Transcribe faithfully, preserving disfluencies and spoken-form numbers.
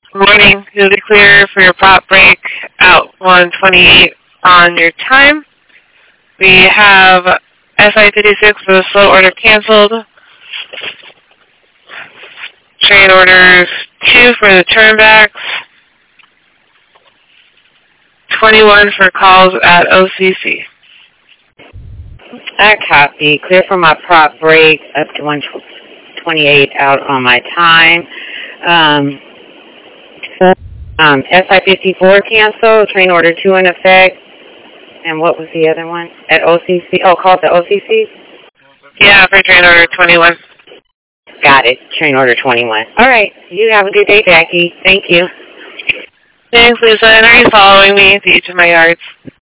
Morning. You'll be clear for your prop break out one twenty-eight on your time. We have S I fifty-six for the slow order canceled. Train orders two for the turnbacks. twenty-one for calls at O C C. I copy. Clear for my prop break up to one twenty-eight out on my time. Um, um, S I fifty-four cancel, train order two in effect. And what was the other one? At O C C? Oh, call to O C C? Yeah, for train order twenty-one. Got it. Train order twenty-one. All right. You have a good day, Jackie. Thank you. Thanks, Lisa. And are you following me to each of my yards?